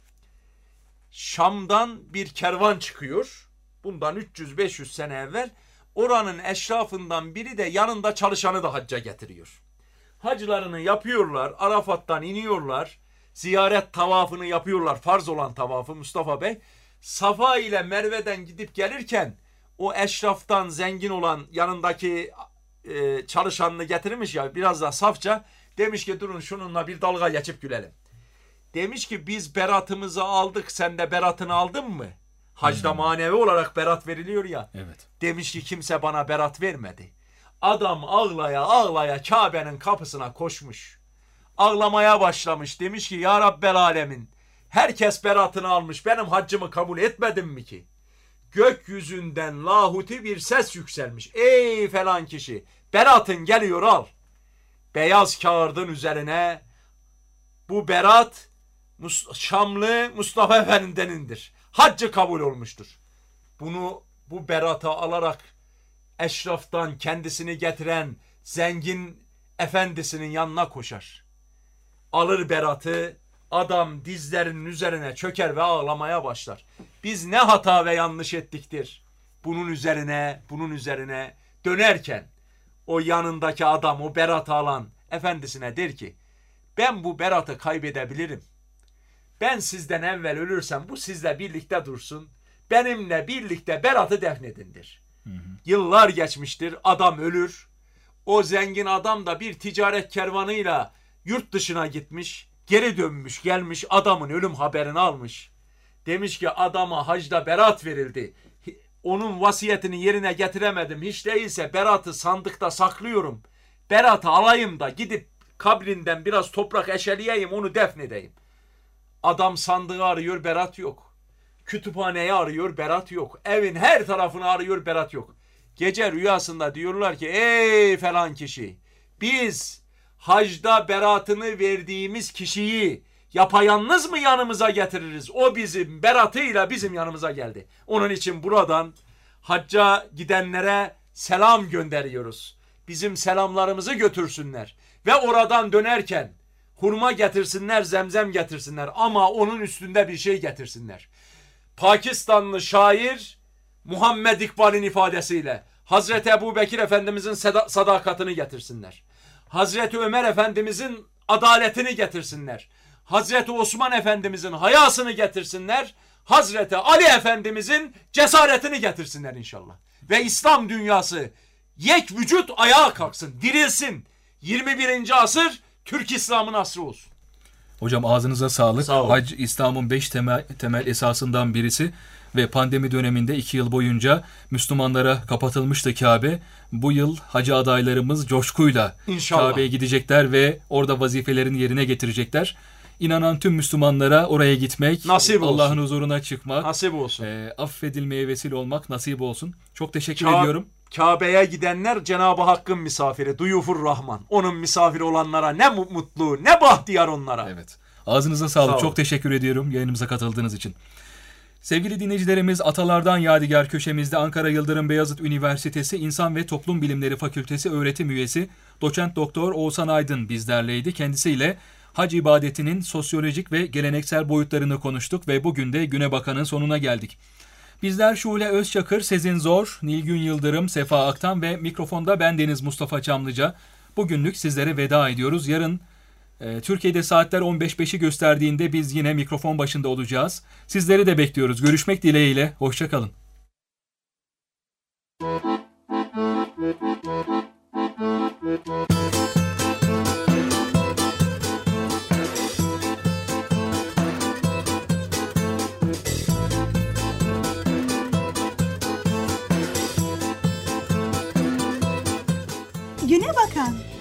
Şam'dan bir kervan çıkıyor. Bundan üç yüz beş yüz sene evvel. Oranın eşrafından biri de yanında çalışanı da hacca getiriyor. Hacılarını yapıyorlar. Arafat'tan iniyorlar. Ziyaret tavafını yapıyorlar. Farz olan tavafı Mustafa Bey. Safa ile Merve'den gidip gelirken o eşraftan zengin olan yanındaki e, çalışanını getirmiş ya biraz da safça. Demiş ki durun şununla bir dalga geçip gülelim. Demiş ki biz beratımızı aldık, sen de beratını aldın mı? Hacda hmm. manevi olarak berat veriliyor ya. Evet. Demiş ki kimse bana berat vermedi. Adam ağlaya ağlaya Kabe'nin kapısına koşmuş. Ağlamaya başlamış. Demiş ki ya Rabbel Alemin, herkes beratını almış, benim haccımı kabul etmedin mi ki? Gökyüzünden lahuti bir ses yükselmiş. Ey falan kişi, beratın geliyor al. Beyaz kağıdın üzerine bu berat Şamlı Mustafa Efendi'nindir. Haccı kabul olmuştur. Bunu bu beratı alarak eşraftan kendisini getiren zengin efendisinin yanına koşar. Alır beratı, adam dizlerinin üzerine çöker ve ağlamaya başlar. Biz ne hata ve yanlış ettiktir. Bunun üzerine, bunun üzerine dönerken o yanındaki adam, o beratı alan efendisine der ki ben bu beratı kaybedebilirim. Ben sizden evvel ölürsem bu sizle birlikte dursun. Benimle birlikte beratı defnedindir. Hı hı. Yıllar geçmiştir. Adam ölür. O zengin adam da bir ticaret kervanıyla yurt dışına gitmiş. Geri dönmüş gelmiş. Adamın ölüm haberini almış. Demiş ki adama hacda berat verildi. Onun vasiyetini yerine getiremedim. Hiç değilse beratı sandıkta saklıyorum. Beratı alayım da gidip kabrinden biraz toprak eşeleyeyim, onu defnedeyim. Adam sandığı arıyor, berat yok. Kütüphaneyi arıyor, berat yok. Evin her tarafını arıyor, berat yok. Gece rüyasında diyorlar ki ey falan kişi, biz hacda beratını verdiğimiz kişiyi yapayalnız mı yanımıza getiririz? O bizim beratıyla bizim yanımıza geldi. Onun için buradan hacca gidenlere selam gönderiyoruz. Bizim selamlarımızı götürsünler. Ve oradan dönerken hurma getirsinler, zemzem getirsinler ama onun üstünde bir şey getirsinler. Pakistanlı şair Muhammed İkbal'in ifadesiyle Hazreti Ebubekir Efendimizin sadakatini getirsinler. Hazreti Ömer Efendimizin adaletini getirsinler. Hazreti Osman Efendimizin hayasını getirsinler. Hazreti Ali Efendimizin cesaretini getirsinler inşallah. Ve İslam dünyası yek vücut ayağa kalksın, dirilsin. yirmi birinci asır Türk İslam'ın asrı olsun. Hocam ağzınıza sağlık. Sağ olun. Hac İslam'ın beş temel, temel esasından birisi ve pandemi döneminde iki yıl boyunca Müslümanlara kapatılmıştı Kabe. Bu yıl hacı adaylarımız coşkuyla İnşallah Kabe'ye gidecekler ve orada vazifelerini yerine getirecekler. İnanan tüm Müslümanlara oraya gitmek, nasip olsun. Allah'ın huzuruna çıkmak, nasip olsun. E, affedilmeye vesile olmak nasip olsun. Çok teşekkür Ka- ediyorum. Kabe'ye gidenler Cenab-ı Hakk'ın misafiri, duyufur Rahman. Onun misafiri olanlara ne mutlu, ne bahtiyar onlara. Evet. Ağzınıza sağlık. Sağ Çok teşekkür ediyorum yayınımıza katıldığınız için. Sevgili dinleyicilerimiz, Atalardan Yadigar köşemizde Ankara Yıldırım Beyazıt Üniversitesi İnsan ve Toplum Bilimleri Fakültesi öğretim üyesi Doçent Doktor Oğuzhan Aydın bizlerleydi. Kendisiyle hac ibadetinin sosyolojik ve geleneksel boyutlarını konuştuk ve bugün de güne bakanın sonuna geldik. Bizler Şule Özçakır, Sezin Zor, Nilgün Yıldırım, Sefa Aktan ve mikrofonda bendeniz Mustafa Çamlıca. Bugünlük sizlere veda ediyoruz. Yarın e, Türkiye'de saatler on beş beşi gösterdiğinde biz yine mikrofon başında olacağız. Sizleri de bekliyoruz. Görüşmek dileğiyle. Hoşça kalın. Güne bakan.